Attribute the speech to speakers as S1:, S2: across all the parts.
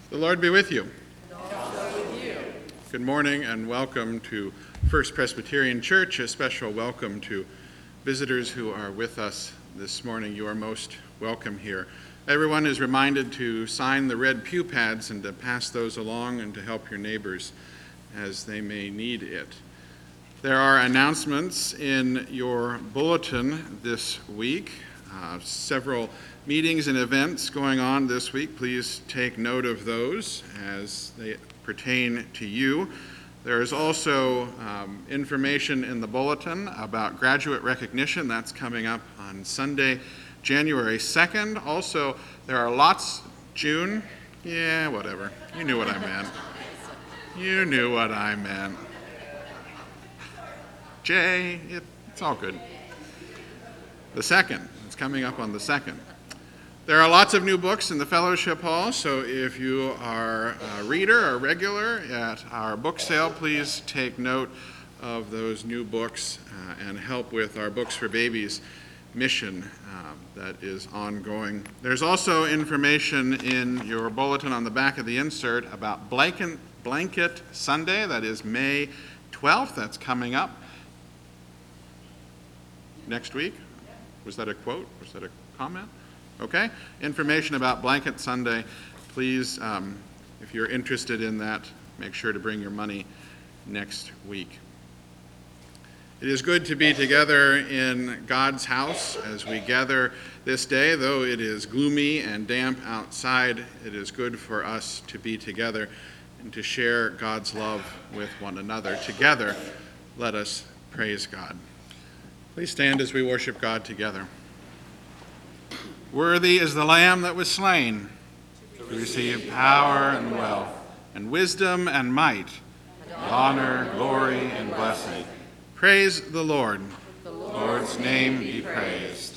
S1: The Lord be with you.
S2: And also with you.
S1: Good morning and welcome to First Presbyterian Church. A special welcome to visitors who are with us this morning. You are most welcome here. Everyone is reminded to sign the red pew pads and to pass those along and to help your neighbors as they may need it. There are announcements in your bulletin this week. Several meetings and events going on this week. Please take note of those as they pertain to you. There is also information in the bulletin about graduate recognition. That's coming up on Sunday, January 2nd. Also, there are lots, June, yeah, whatever. You knew what I meant. You knew what I meant. Jay, it's all good. The 2nd, it's coming up on the 2nd. There are lots of new books in the fellowship hall, so if you are a reader or regular at our book sale, please take note of those new books and help with our Books for Babies mission that is ongoing. There's also information in your bulletin on the back of the insert about Blanket Sunday. That is May 12th. That's coming up next week. Was that a quote? Was that a comment? Okay. Information about Blanket Sunday. Please, if you're interested in that, make sure to bring your money next week. It is good to be together in God's house as we gather this day. Though it is gloomy and damp outside, it is good for us to be together and to share God's love with one another. Together, let us praise God. Please stand as we worship God together. Worthy is the Lamb that was slain to receive power and wealth, and wisdom and might, and honor, glory, and blessing. Praise the Lord. The Lord's name be praised.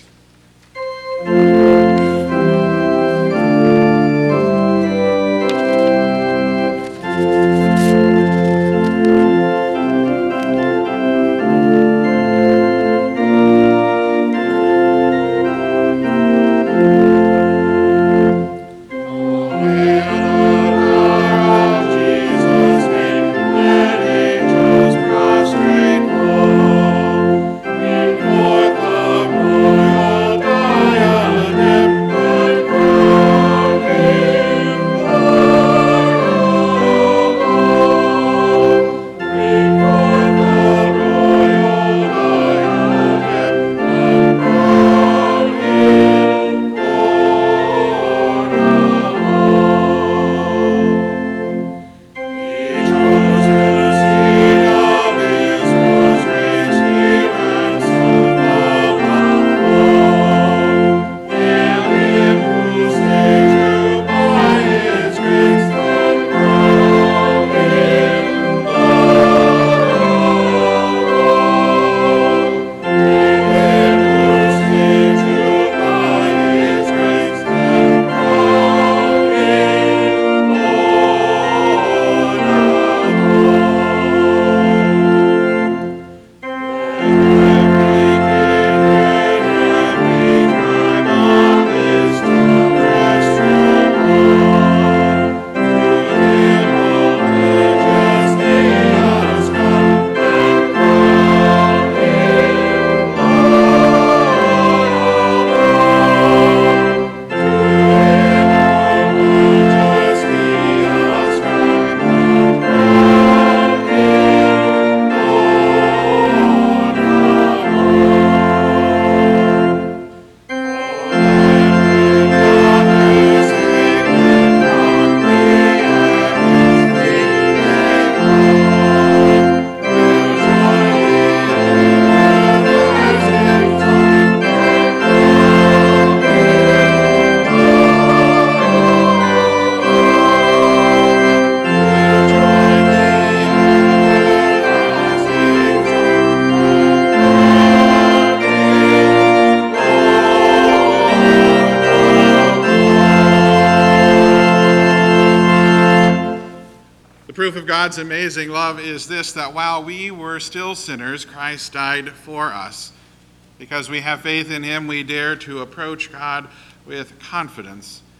S1: God's amazing love is this, that while we were still sinners, Christ died for us. Because we have faith in him, we dare to approach God with confidence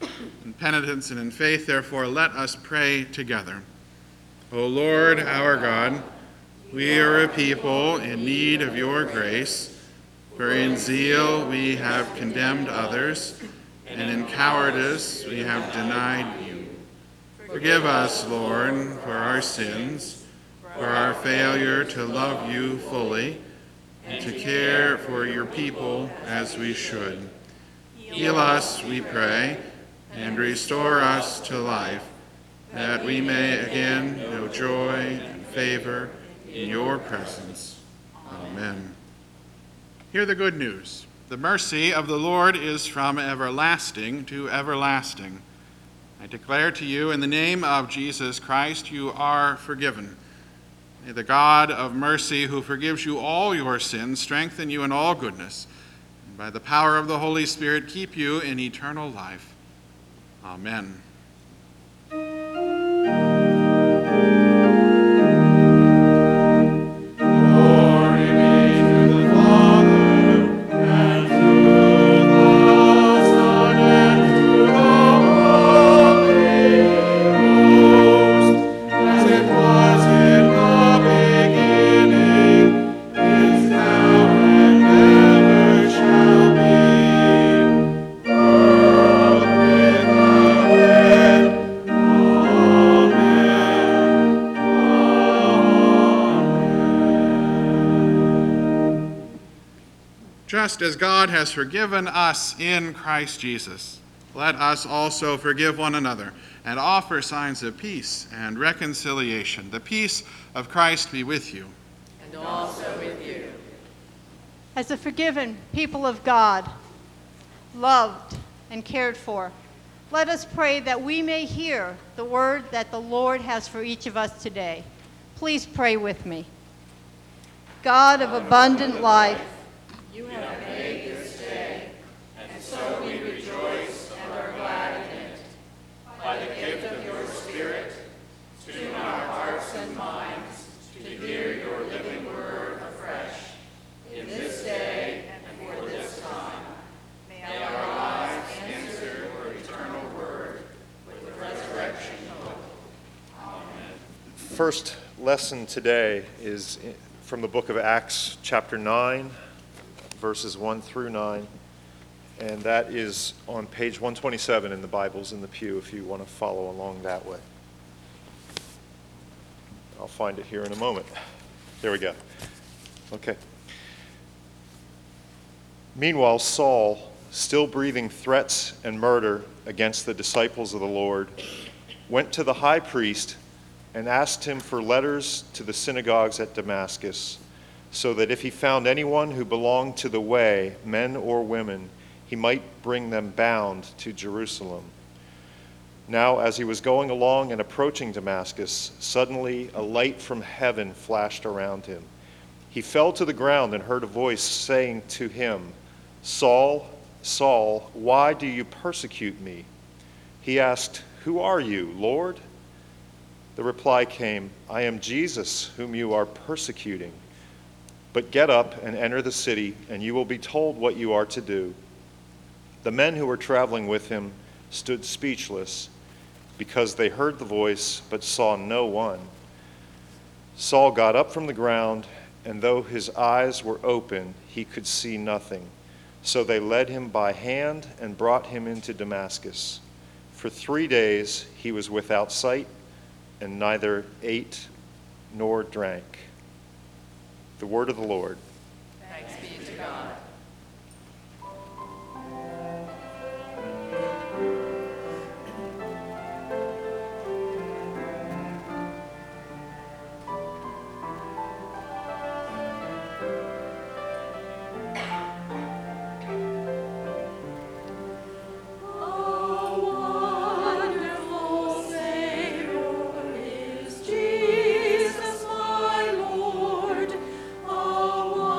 S1: In penitence and in faith, therefore, let us pray together. O Lord, our God, we are a people in need of your grace, for in zeal we have condemned others, and in cowardice we have denied you. Forgive us, Lord, for our sins, for our failure to love you fully, and to care for your people as we should. Heal us, we pray, and restore us to life, that we may again know joy and favor in your presence. Amen. Hear the good news. The mercy of the Lord is from everlasting to everlasting. I declare to you in the name of Jesus Christ, you are forgiven. May the God of mercy, who forgives you all your sins, strengthen you in all goodness, and by the power of the Holy Spirit keep you in eternal life. Amen. Just as God has forgiven us in Christ Jesus, let us also forgive one another and offer signs of peace and reconciliation. The peace of Christ be with you.
S2: And also with you.
S3: As a forgiven people of God, loved and cared for, let us pray that we may hear the word that the Lord has for each of us today. Please pray with me. God of abundant life,
S2: You have made this day, and so we rejoice and are glad in it. By the gift of your Spirit, tune our hearts and minds to hear your living word afresh. In this day and for this time, may our lives answer your eternal word with the resurrection hope. Amen.
S4: First lesson today is from the book of Acts, chapter 9, verses 1 through 9, and that is on page 127 in the Bibles in the pew if you want to follow along that way. I'll find it here in a moment. There we go. Okay. Meanwhile, Saul, still breathing threats and murder against the disciples of the Lord, went to the high priest and asked him for letters to the synagogues at Damascus, so that if he found anyone who belonged to the way, men or women, he might bring them bound to Jerusalem. Now, as he was going along and approaching Damascus, suddenly a light from heaven flashed around him. He fell to the ground and heard a voice saying to him, "Saul, Saul, why do you persecute me?" He asked, "Who are you, Lord?" The reply came, "I am Jesus, whom you are persecuting. But get up and enter the city, and you will be told what you are to do." The men who were traveling with him stood speechless, because they heard the voice but saw no one. Saul got up from the ground, and though his eyes were open, he could see nothing. So they led him by hand and brought him into Damascus. For 3 days he was without sight, and neither ate nor drank. The word of the Lord.
S2: Thanks be to God.
S5: Jesus, my Lord,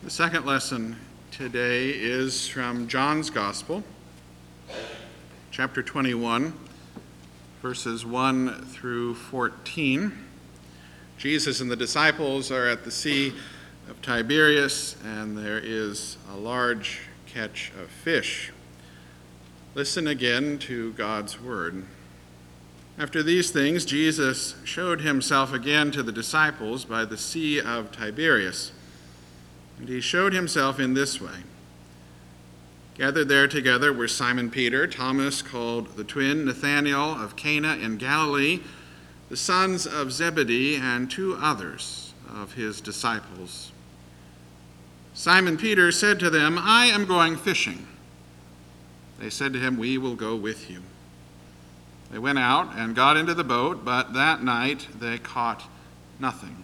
S1: The second lesson today is from John's Gospel, chapter 21, verses 1 through 14. Jesus and the disciples are at the Sea of Tiberias, and there is a large catch of fish. Listen again to God's word. After these things, Jesus showed himself again to the disciples by the Sea of Tiberias. And he showed himself in this way. Gathered there together were Simon Peter, Thomas called the twin, Nathanael of Cana in Galilee, the sons of Zebedee, and two others of his disciples. Simon Peter said to them, "I am going fishing." They said to him, "We will go with you." They went out and got into the boat, but that night they caught nothing.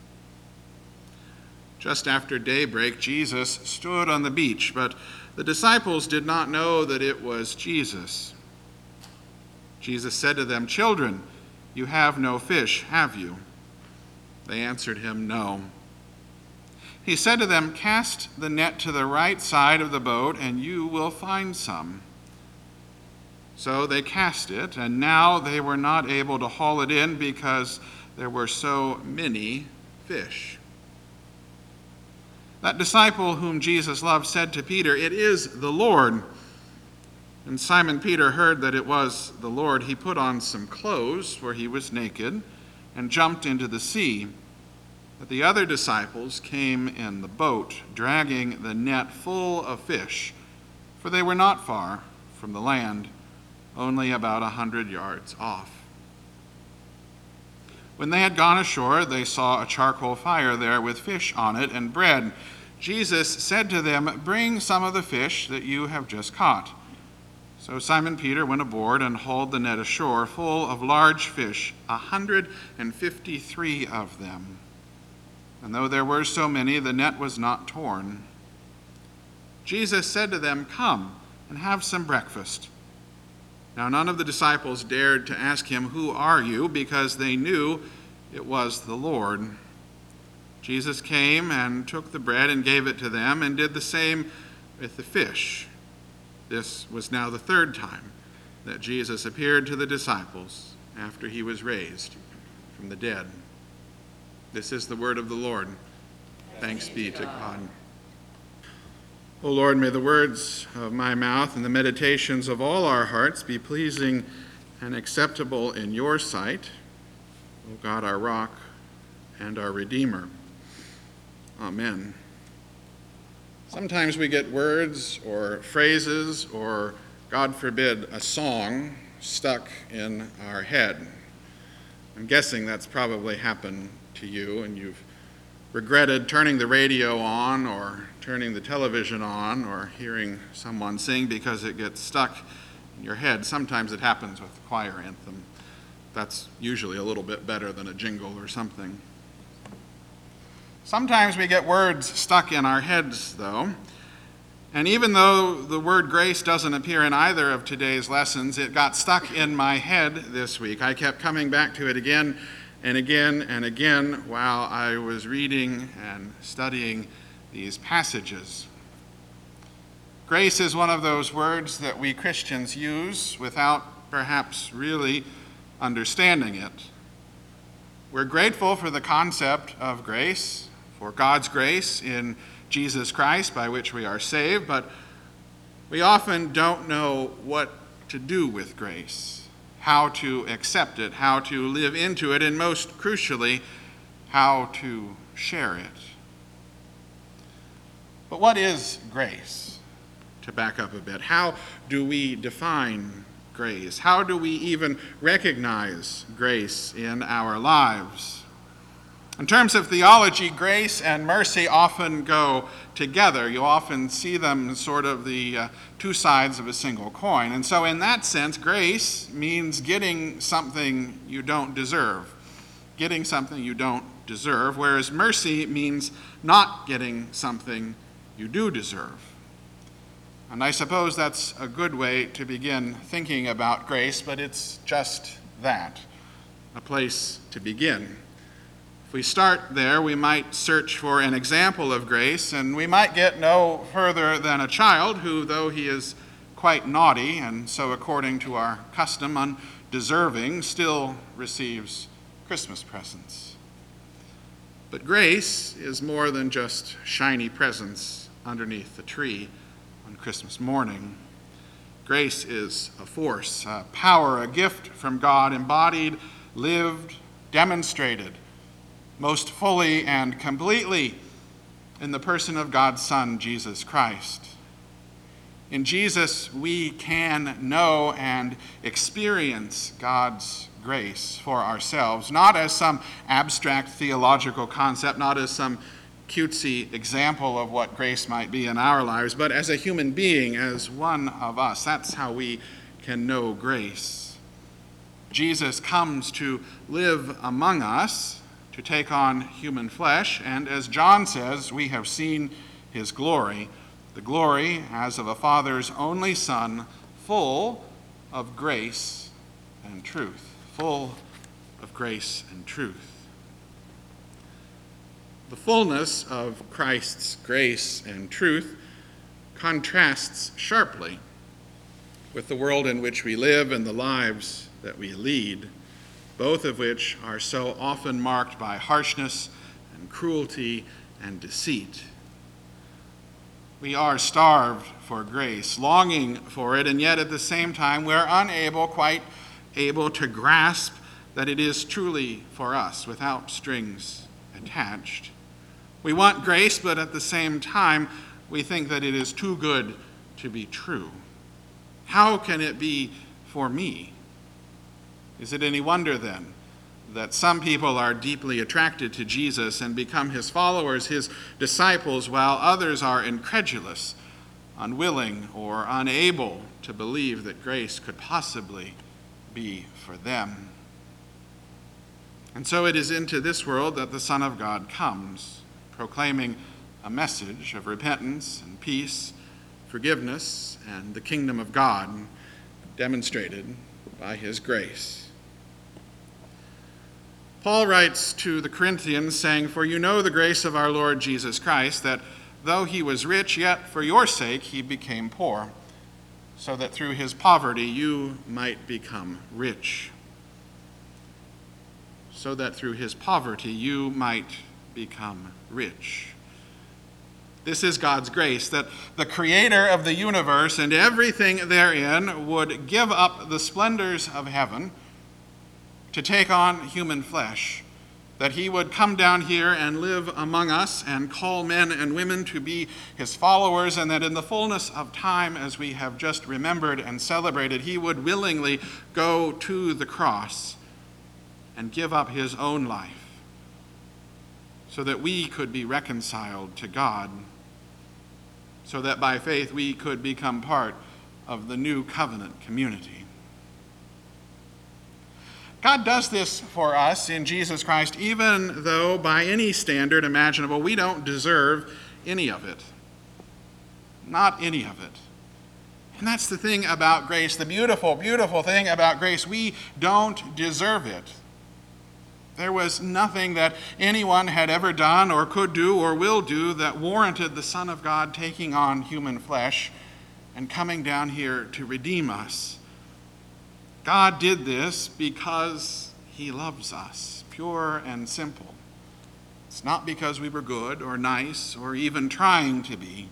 S1: Just after daybreak, Jesus stood on the beach, but the disciples did not know that it was Jesus. Jesus said to them, "Children, you have no fish, have you?" They answered him, "No." He said to them, "Cast the net to the right side of the boat, and you will find some." So they cast it, and now they were not able to haul it in because there were so many fish. That disciple whom Jesus loved said to Peter, "It is the Lord." And Simon Peter heard that it was the Lord. He put on some clothes, for he was naked, and jumped into the sea. But the other disciples came in the boat, dragging the net full of fish, for they were not far from the land, only about 100 yards off. When they had gone ashore, they saw a charcoal fire there with fish on it and bread. Jesus said to them, "Bring some of the fish that you have just caught." So Simon Peter went aboard and hauled the net ashore full of large fish, 153 of them. And though there were so many, the net was not torn. Jesus said to them, "Come and have some breakfast." Now none of the disciples dared to ask him, "Who are you?" because they knew it was the Lord. Jesus came and took the bread and gave it to them, and did the same with the fish. This was now the third time that Jesus appeared to the disciples after he was raised from the dead. This is the word of the Lord. Thanks be to God. O Lord, may the words of my mouth and the meditations of all our hearts be pleasing and acceptable in your sight, O God, our rock and our Redeemer. Amen. Sometimes we get words or phrases or, God forbid, a song stuck in our head. I'm guessing that's probably happened to you, and you've regretted turning the radio on or turning the television on or hearing someone sing because it gets stuck in your head. Sometimes it happens with the choir anthem. That's usually a little bit better than a jingle or something. Sometimes we get words stuck in our heads, though. And even though the word grace doesn't appear in either of today's lessons, it got stuck in my head this week. I kept coming back to it again and again and again while I was reading and studying these passages. Grace is one of those words that we Christians use without perhaps really understanding it. We're grateful for the concept of grace, for God's grace in Jesus Christ by which we are saved, but we often don't know what to do with grace, how to accept it, how to live into it, and most crucially, how to share it. But what is grace? To back up a bit, how do we define grace? How do we even recognize grace in our lives? In terms of theology, grace and mercy often go together. You often see them as sort of the two sides of a single coin. And so in that sense, grace means getting something you don't deserve. Getting something you don't deserve, whereas mercy means not getting something you do deserve. And I suppose that's a good way to begin thinking about grace, but it's just that, a place to begin. If we start there, we might search for an example of grace, and we might get no further than a child who, though he is quite naughty, and so according to our custom undeserving, still receives Christmas presents. But grace is more than just shiny presents underneath the tree on Christmas morning. Grace is a force, a power, a gift from God, embodied, lived, demonstrated most fully and completely in the person of God's Son, Jesus Christ. In Jesus, we can know and experience God's grace for ourselves, not as some abstract theological concept, not as some cutesy example of what grace might be in our lives, but as a human being, as one of us. That's how we can know grace. Jesus comes to live among us, to take on human flesh, and as John says, we have seen his glory, the glory as of a Father's only Son, full of grace and truth. Full of grace and truth. The fullness of Christ's grace and truth contrasts sharply with the world in which we live and the lives that we lead, both of which are so often marked by harshness and cruelty and deceit. We are starved for grace, longing for it, and yet at the same time we're quite able to grasp that it is truly for us, without strings attached. We want grace, but at the same time we think that it is too good to be true. How can it be for me? Is it any wonder then that some people are deeply attracted to Jesus and become his followers, his disciples, while others are incredulous, unwilling, or unable to believe that grace could possibly be for them? And so it is into this world that the Son of God comes, proclaiming a message of repentance and peace, forgiveness, and the kingdom of God, demonstrated by his grace. Paul writes to the Corinthians, saying, "For you know the grace of our Lord Jesus Christ, that though he was rich, yet for your sake he became poor, so that through his poverty you might become rich." So that through his poverty you might become rich. This is God's grace, that the creator of the universe and everything therein would give up the splendors of heaven to take on human flesh, that he would come down here and live among us and call men and women to be his followers, and that in the fullness of time, as we have just remembered and celebrated, he would willingly go to the cross and give up his own life so that we could be reconciled to God, so that by faith we could become part of the new covenant community. God does this for us in Jesus Christ, even though by any standard imaginable we don't deserve any of it. Not any of it. And that's the thing about grace, the beautiful, beautiful thing about grace. We don't deserve it. There was nothing that anyone had ever done or could do or will do that warranted the Son of God taking on human flesh and coming down here to redeem us. God did this because he loves us, pure and simple. It's not because we were good or nice or even trying to be.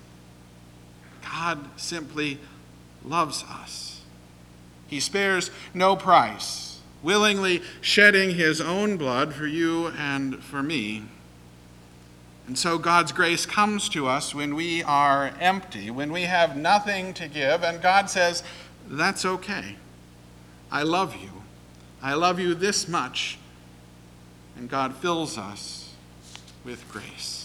S1: God simply loves us. He spares no price, willingly shedding his own blood for you and for me. And so God's grace comes to us when we are empty, when we have nothing to give, and God says, "That's okay. I love you. I love you this much." And God fills us with grace.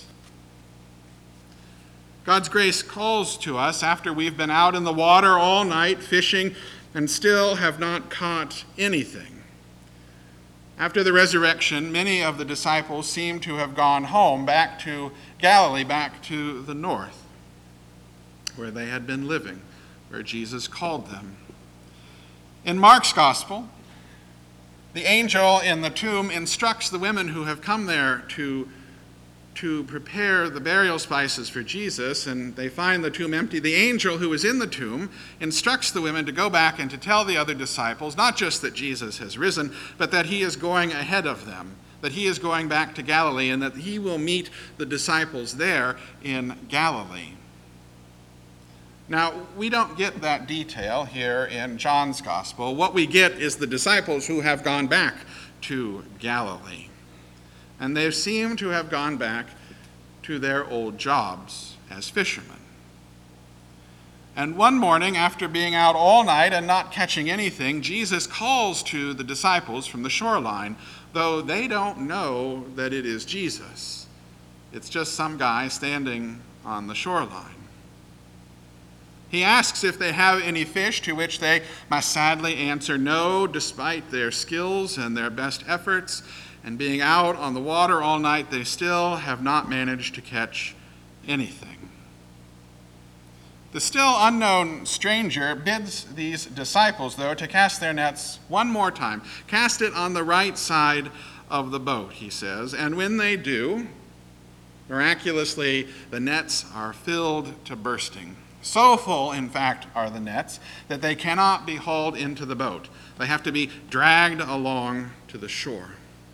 S1: God's grace calls to us after we've been out in the water all night fishing and still have not caught anything. After the resurrection, many of the disciples seem to have gone home, back to Galilee, back to the north, where they had been living, where Jesus called them. In Mark's gospel, The angel in the tomb instructs the women who have come there to prepare the burial spices for Jesus, and they find the tomb empty. The angel who is in the tomb instructs the women to go back and to tell the other disciples, not just that Jesus has risen, but that he is going ahead of them, that he is going back to Galilee, and that he will meet the disciples there in Galilee. Now, we don't get that detail here in John's Gospel. What we get is the disciples who have gone back to Galilee. And they seem to have gone back to their old jobs as fishermen. And one morning, after being out all night and not catching anything, Jesus calls to the disciples from the shoreline, though they don't know that it is Jesus. It's just some guy standing on the shoreline. He asks if they have any fish, to which they must sadly answer no, despite their skills and their best efforts. And being out on the water all night, they still have not managed to catch anything. The still unknown stranger bids these disciples, though, to cast their nets one more time. Cast it on the right side of the boat, he says. And when they do, miraculously, the nets are filled to bursting. So full, in fact, are the nets that they cannot be hauled into the boat. They have to be dragged along to the shore.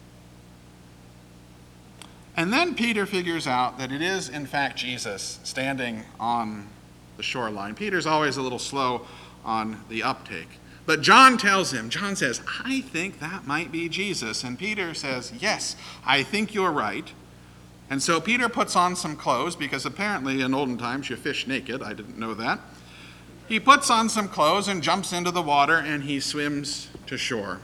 S1: And then Peter figures out that it is, in fact, Jesus standing on the shoreline. Peter's always a little slow on the uptake. But John says, I think that might be Jesus. And Peter says, yes, I think you're right. And so Peter puts on some clothes, because apparently in olden times you fish naked. I didn't know that. He puts on some clothes and jumps into the water, and he swims to shore.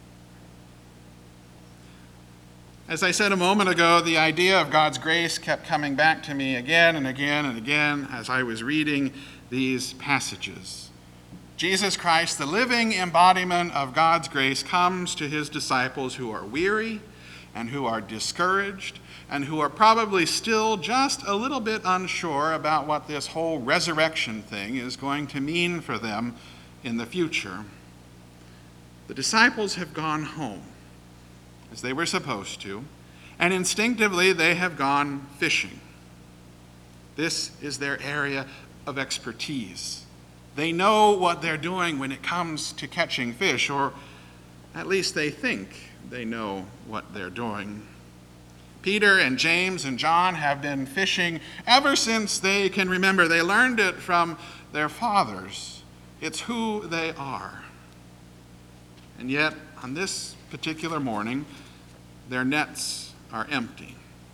S1: As I said a moment ago, the idea of God's grace kept coming back to me again and again and again as I was reading these passages. Jesus Christ, the living embodiment of God's grace, comes to his disciples who are weary and who are discouraged and who are probably still just a little bit unsure about what this whole resurrection thing is going to mean for them in the future. The disciples have gone home, as they were supposed to, and instinctively they have gone fishing. This is their area of expertise. They know what they're doing when it comes to catching fish, or at least they think they know what they're doing. Peter and James and John have been fishing ever since they can remember. They learned it from their fathers. It's who they are. And yet, on this particular morning, their nets are empty.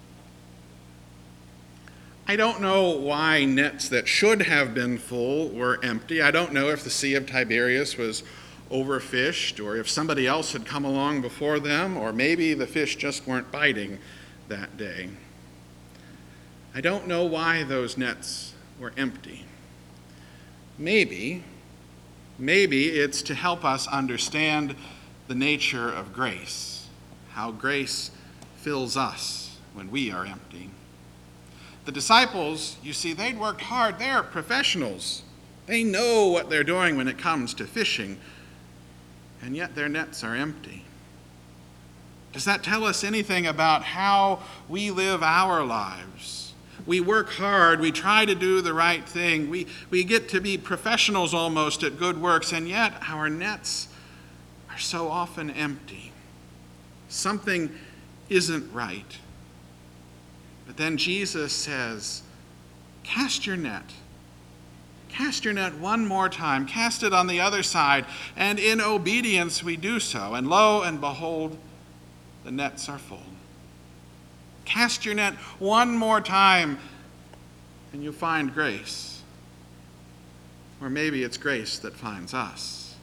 S1: I don't know why nets that should have been full were empty. I don't know if the Sea of Tiberias was overfished, or if somebody else had come along before them, or maybe the fish just weren't biting that day. I don't know why those nets were empty. Maybe it's to help us understand the nature of grace, how grace fills us when we are empty. The disciples, you see, they'd worked hard. They're professionals. They know what they're doing when it comes to fishing, and yet their nets are empty. Does that tell us anything about how we live our lives? We work hard, we try to do the right thing, we get to be professionals almost at good works, and yet our nets are so often empty. Something isn't right. But then Jesus says, cast your net. Cast your net one more time. Cast it on the other side. And in obedience we do so. And lo and behold, the nets are full. Cast your net one more time, and you find grace. Or maybe it's grace that finds us.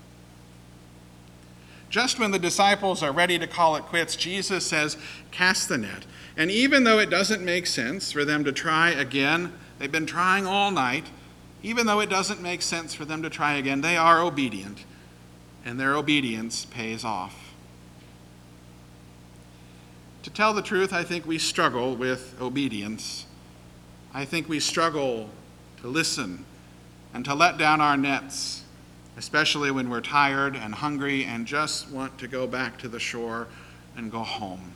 S1: Just when the disciples are ready to call it quits, Jesus says, cast the net. And even though it doesn't make sense for them to try again, they've been trying all night, even though it doesn't make sense for them to try again, they are obedient, and their obedience pays off. To tell the truth, I think we struggle with obedience. I think we struggle to listen and to let down our nets especially when we're tired and hungry and just want to go back to the shore and go home.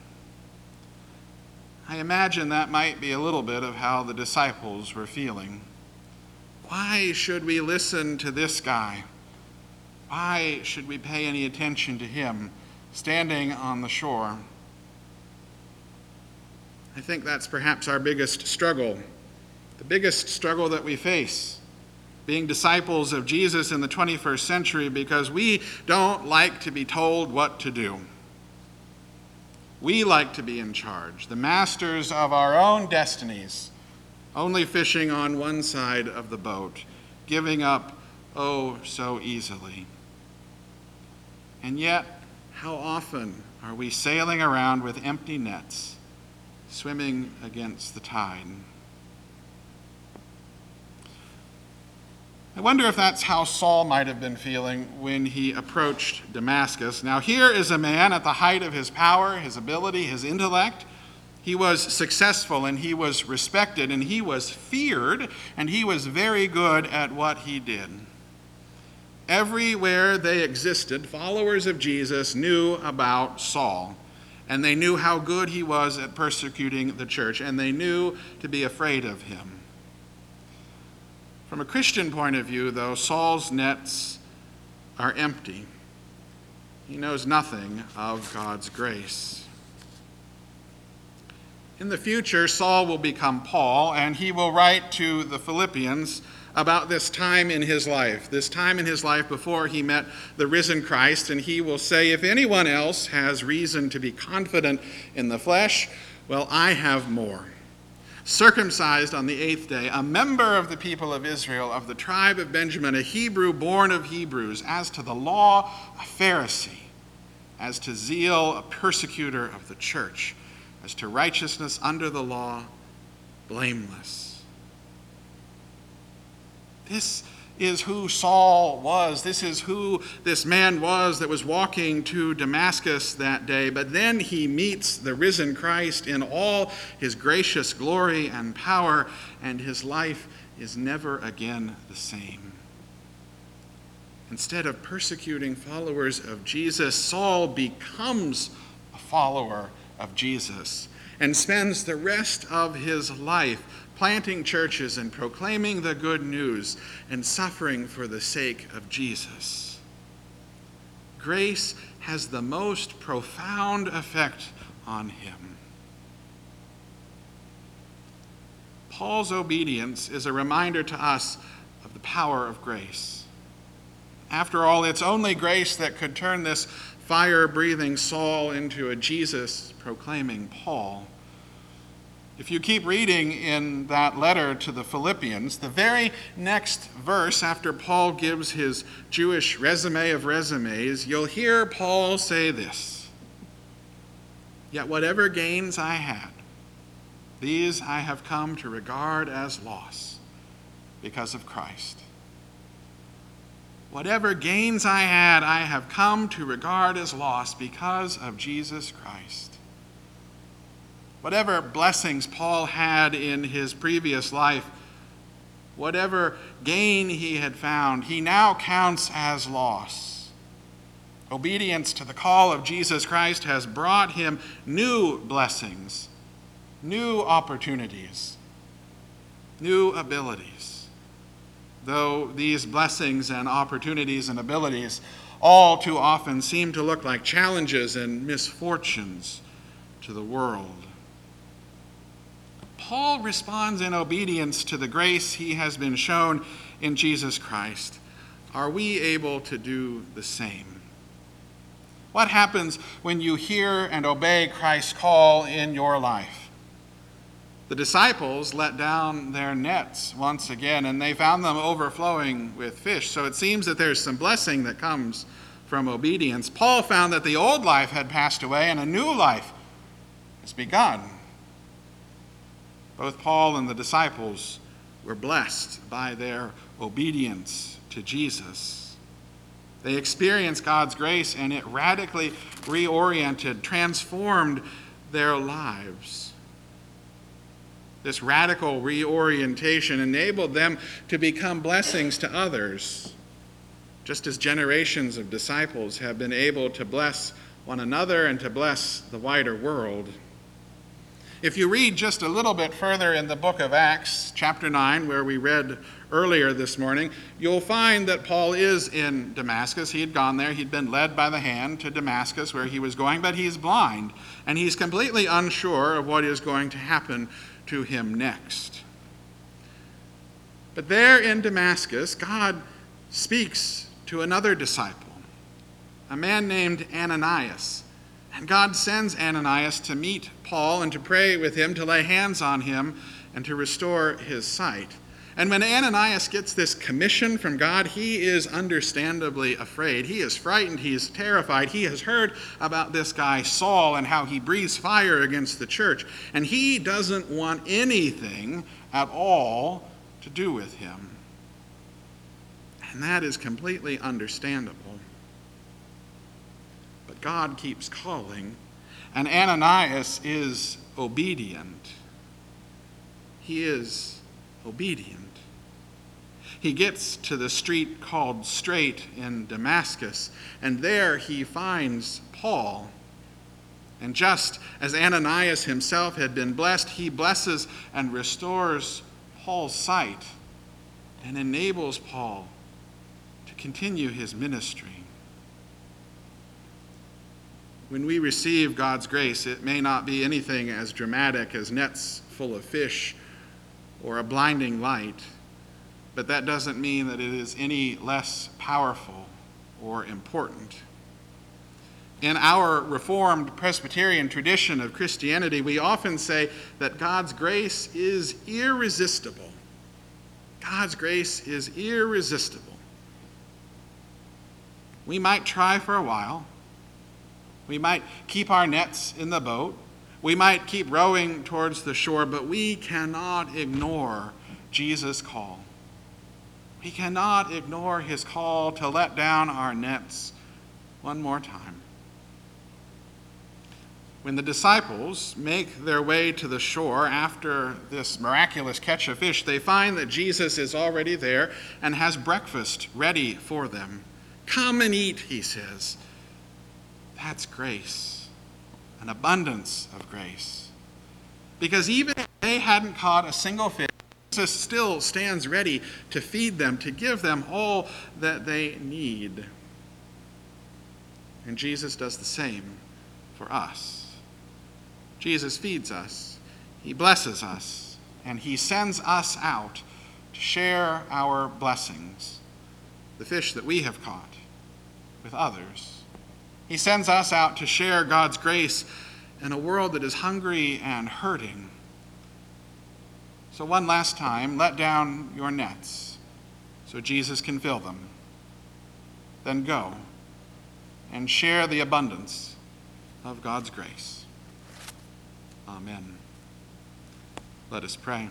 S1: I imagine that might be a little bit of how the disciples were feeling. Why should we listen to this guy? Why should we pay any attention to him standing on the shore? I think that's perhaps our biggest struggle, the biggest struggle that we face, being disciples of Jesus in the 21st century, because we don't like to be told what to do. We like to be in charge, the masters of our own destinies, only fishing on one side of the boat, giving up oh so easily. And yet, how often are we sailing around with empty nets, swimming against the tide? I wonder if that's how Saul might have been feeling when he approached Damascus. Now, here is a man at the height of his power, his ability, his intellect. He was successful and he was respected and he was feared and he was very good at what he did. Everywhere they existed, followers of Jesus knew about Saul, and they knew how good he was at persecuting the church, and they knew to be afraid of him. From a Christian point of view, though, Saul's nets are empty. He knows nothing of God's grace. In the future, Saul will become Paul, and he will write to the Philippians about this time in his life before he met the risen Christ, and he will say, if anyone else has reason to be confident in the flesh, well, I have more. Circumcised on the 8th day, a member of the people of Israel, of the tribe of Benjamin, a Hebrew born of Hebrews, as to the law, a Pharisee, as to zeal, a persecutor of the church, as to righteousness under the law, blameless. This is who Saul was. This is who this man was that was walking to Damascus that day. But then he meets the risen Christ in all his gracious glory and power, and his life is never again the same. Instead of persecuting followers of Jesus, Saul becomes a follower of Jesus and spends the rest of his life planting churches and proclaiming the good news and suffering for the sake of Jesus. Grace has the most profound effect on him. Paul's obedience is a reminder to us of the power of grace. After all, it's only grace that could turn this fire-breathing Saul into a Jesus-proclaiming Paul. If you keep reading in that letter to the Philippians, the very next verse after Paul gives his Jewish resume of resumes, you'll hear Paul say this: "Yet whatever gains I had, these I have come to regard as loss because of Christ." Whatever gains I had, I have come to regard as loss because of Jesus Christ. Whatever blessings Paul had in his previous life, whatever gain he had found, he now counts as loss. Obedience to the call of Jesus Christ has brought him new blessings, new opportunities, new abilities. Though these blessings and opportunities and abilities all too often seem to look like challenges and misfortunes to the world, Paul responds in obedience to the grace he has been shown in Jesus Christ. Are we able to do the same? What happens when you hear and obey Christ's call in your life? The disciples let down their nets once again, and they found them overflowing with fish. So it seems that there's some blessing that comes from obedience. Paul found that the old life had passed away and a new life has begun. Both Paul and the disciples were blessed by their obedience to Jesus. They experienced God's grace, and it radically reoriented, transformed their lives. This radical reorientation enabled them to become blessings to others. just as generations of disciples have been able to bless one another and to bless the wider world. If you read just a little bit further in the book of Acts, chapter 9, where we read earlier this morning, you'll find that Paul is in Damascus. He had gone there. He'd been led by the hand to Damascus where he was going, but he's blind, and he's completely unsure of what is going to happen to him next. But there in Damascus, God speaks to another disciple, a man named Ananias. And God sends Ananias to meet Paul and to pray with him, to lay hands on him, and to restore his sight. And when Ananias gets this commission from God, he is understandably afraid. He is frightened. He is terrified. He has heard about this guy Saul and how he breathes fire against the church. And he doesn't want anything at all to do with him. And that is completely understandable. But God keeps calling, and Ananias is obedient. He is obedient. He gets to the street called Straight in Damascus, and there he finds Paul. And just as Ananias himself had been blessed, he blesses and restores Paul's sight and enables Paul to continue his ministry. When we receive God's grace, it may not be anything as dramatic as nets full of fish or a blinding light, but that doesn't mean that it is any less powerful or important. In our Reformed Presbyterian tradition of Christianity, we often say that God's grace is irresistible. God's grace is irresistible. We might try for a while. We might keep our nets in the boat. We might keep rowing towards the shore, but we cannot ignore Jesus' call. We cannot ignore his call to let down our nets one more time. When the disciples make their way to the shore after this miraculous catch of fish, they find that Jesus is already there and has breakfast ready for them. Come and eat, he says. That's grace, an abundance of grace. Because even if they hadn't caught a single fish, Jesus still stands ready to feed them, to give them all that they need. And Jesus does the same for us. Jesus feeds us, he blesses us, and he sends us out to share our blessings, the fish that we have caught, with others. He sends us out to share God's grace in a world that is hungry and hurting. So one last time, let down your nets so Jesus can fill them. Then go and share the abundance of God's grace. Amen. Let us pray.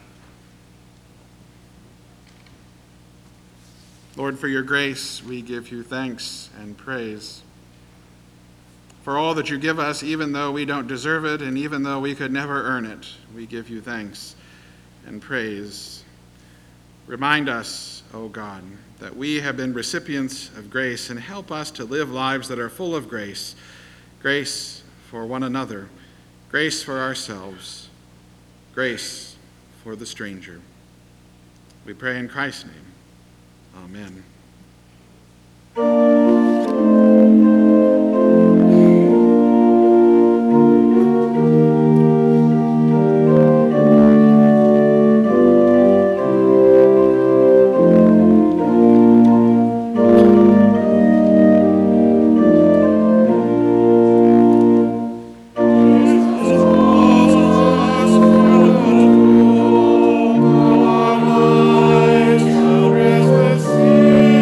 S1: Lord, for your grace, we give you thanks and praise. For all that you give us, even though we don't deserve it and even though we could never earn it, we give you thanks and praise. Remind us, O God, that we have been recipients of grace, and help us to live lives that are full of grace. Grace for one another, grace for ourselves, grace for the stranger. We pray in Christ's name. Amen.
S2: Children,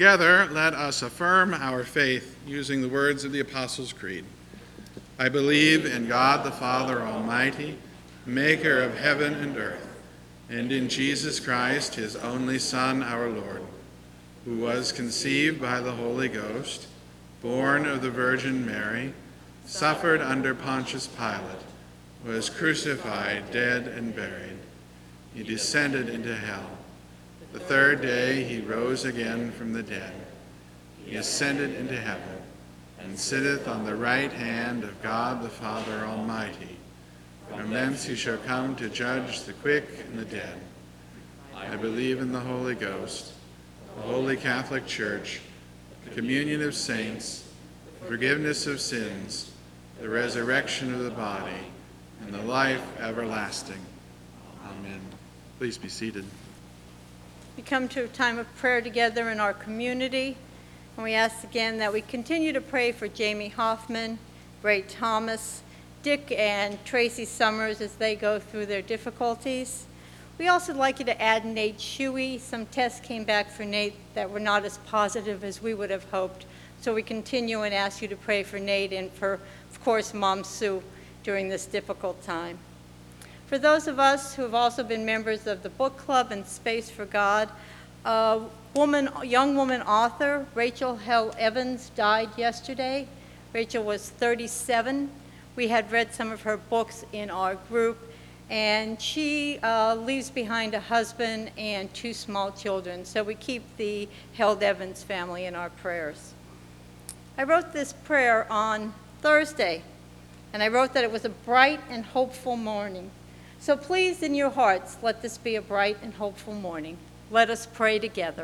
S1: Together, let us affirm our faith using the words of the Apostles' Creed. I believe in God the Father Almighty, maker of heaven and earth, and in Jesus Christ, his only Son, our Lord, who was conceived by the Holy Ghost, born of the Virgin Mary, suffered under Pontius Pilate, was crucified, dead, and buried. He descended into hell. The third day he rose again from the dead. He ascended into heaven, and sitteth on the right hand of God the Father Almighty. From thence he shall come to judge the quick and the dead. I believe in the Holy Ghost, the Holy Catholic Church, the communion of saints, the forgiveness of sins, the resurrection of the body, and the life everlasting. Amen. Please be seated.
S3: We come to a time of prayer together in our community, and we ask again that we continue to pray for Jamie Hoffman, Ray Thomas, Dick and Tracy Summers as they go through their difficulties. We also like you to add Nate Shuey. Some tests came back for Nate that were not as positive as we would have hoped. So we continue and ask you to pray for Nate and for, of course, Mom Sue during this difficult time. For those of us who have also been members of the book club and Space for God, a young woman author, Rachel Hell Evans, died yesterday. Rachel was 37. We had read some of her books in our group, and she leaves behind a husband and 2 small children. So we keep the Held Evans family in our prayers. I wrote this prayer on Thursday, and I wrote that it was a bright and hopeful morning. So please, in your hearts, let this be a bright and hopeful morning. Let us pray together.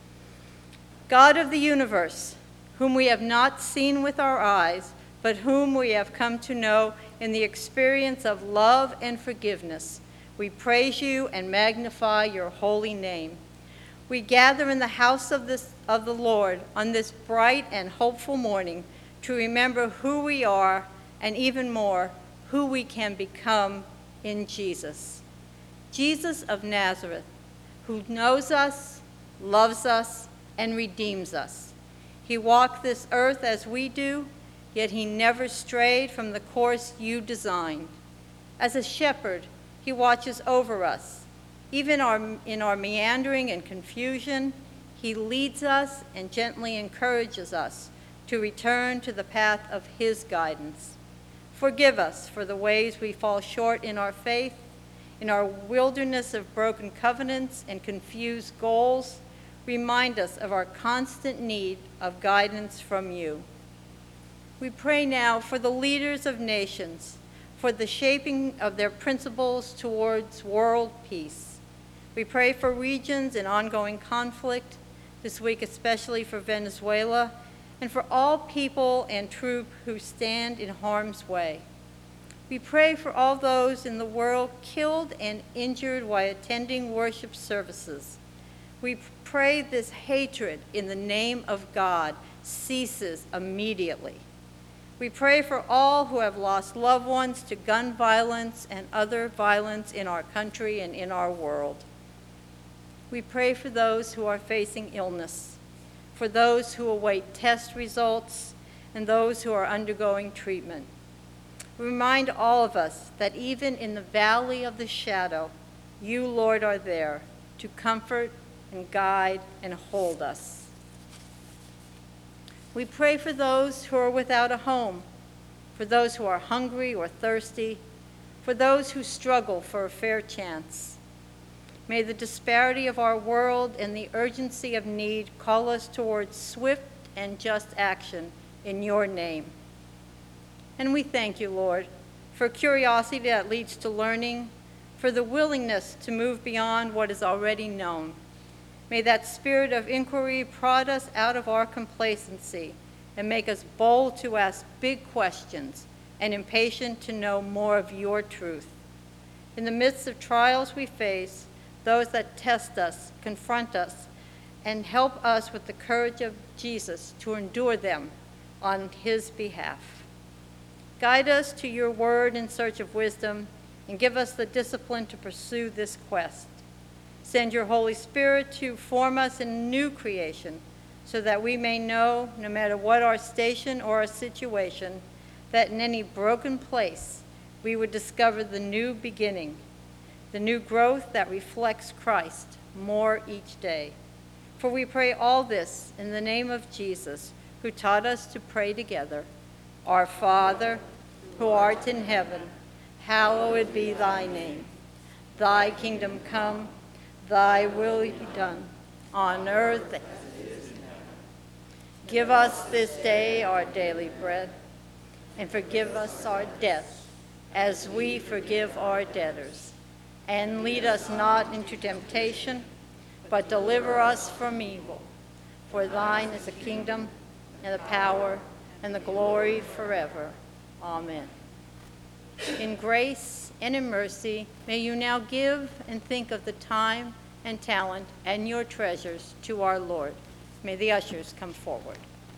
S3: God of the universe, whom we have not seen with our eyes, but whom we have come to know in the experience of love and forgiveness, we praise you and magnify your holy name. We gather in the house of the Lord on this bright and hopeful morning to remember who we are and even more, who we can become in Jesus. Jesus of Nazareth, who knows us, loves us, and redeems us. He walked this earth as we do, yet he never strayed from the course you designed. As a shepherd, he watches over us. Even in our meandering and confusion, he leads us and gently encourages us to return to the path of his guidance. Forgive us for the ways we fall short in our faith, in our wilderness of broken covenants and confused goals. Remind us of our constant need of guidance from you. We pray now for the leaders of nations, for the shaping of their principles towards world peace. We pray for regions in ongoing conflict, this week especially for Venezuela, and for all people and troops who stand in harm's way. We pray for all those in the world killed and injured while attending worship services. We pray this hatred in the name of God ceases immediately. We pray for all who have lost loved ones to gun violence and other violence in our country and in our world. We pray for those who are facing illness, for those who await test results, and those who are undergoing treatment. Remind all of us that even in the valley of the shadow, you, Lord, are there to comfort and guide and hold us. We pray for those who are without a home, for those who are hungry or thirsty, for those who struggle for a fair chance. May the disparity of our world and the urgency of need call us towards swift and just action in your name. And we thank you, Lord, for curiosity that leads to learning, for the willingness to move beyond what is already known. May that spirit of inquiry prod us out of our complacency and make us bold to ask big questions and impatient to know more of your truth. In the midst of trials we face, those that test us, confront us, and help us with the courage of Jesus to endure them on his behalf. Guide us to your word in search of wisdom, and give us the discipline to pursue this quest. Send your Holy Spirit to form us in new creation, so that we may know, no matter what our station or our situation, that in any broken place we would discover the new beginning, the new growth that reflects Christ more each day. For we pray all this in the name of Jesus, who taught us to pray together. Our Father, who art in heaven, hallowed be thy name. Thy kingdom come, thy will be done, on earth as it is in heaven. Give us this day our daily bread, and forgive us our debts, as we forgive our debtors. And lead us not into temptation, but deliver us from evil. For thine is the kingdom, and the power, and the glory forever. Amen. In grace and in mercy, may you now give and think of the time and talent and your treasures to our Lord. May the ushers come forward.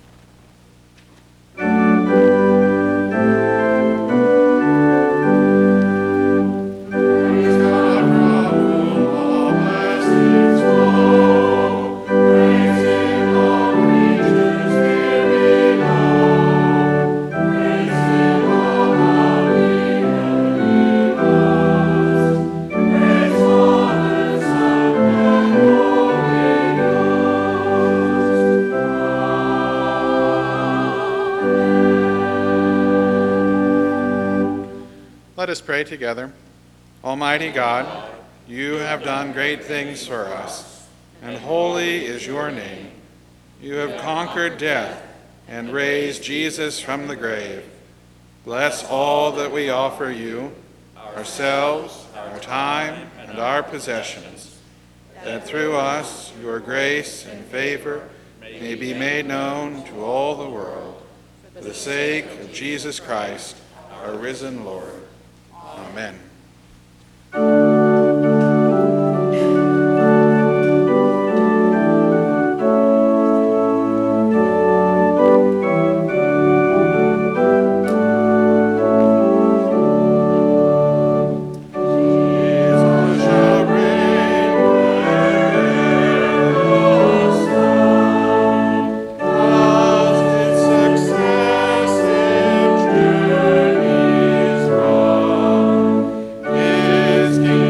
S1: Let us pray together. Almighty God, you have done great things for us, and holy is your name. You have conquered death and raised Jesus from the grave. Bless all that we offer you, ourselves, our time, and our possessions, that through us your grace and favor may be made known to all the world, for the sake of Jesus Christ, our risen Lord. Amen.
S2: His kingdom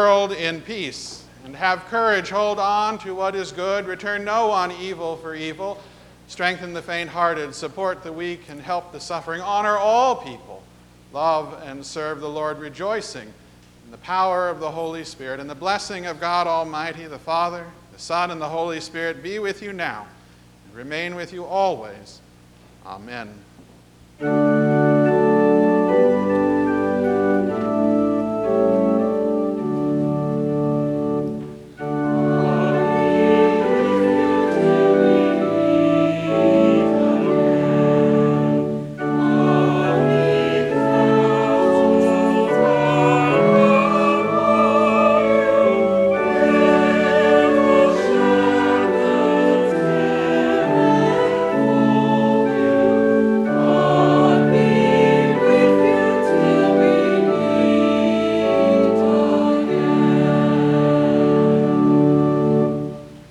S1: world in peace. And have courage, hold on to what is good, return no one evil for evil, strengthen the faint-hearted, support the weak, and help the suffering. Honor all people, love and serve the Lord, rejoicing in the power of the Holy Spirit. And the blessing of God Almighty, the Father, the Son, and the Holy Spirit be with you now and remain with you always. Amen.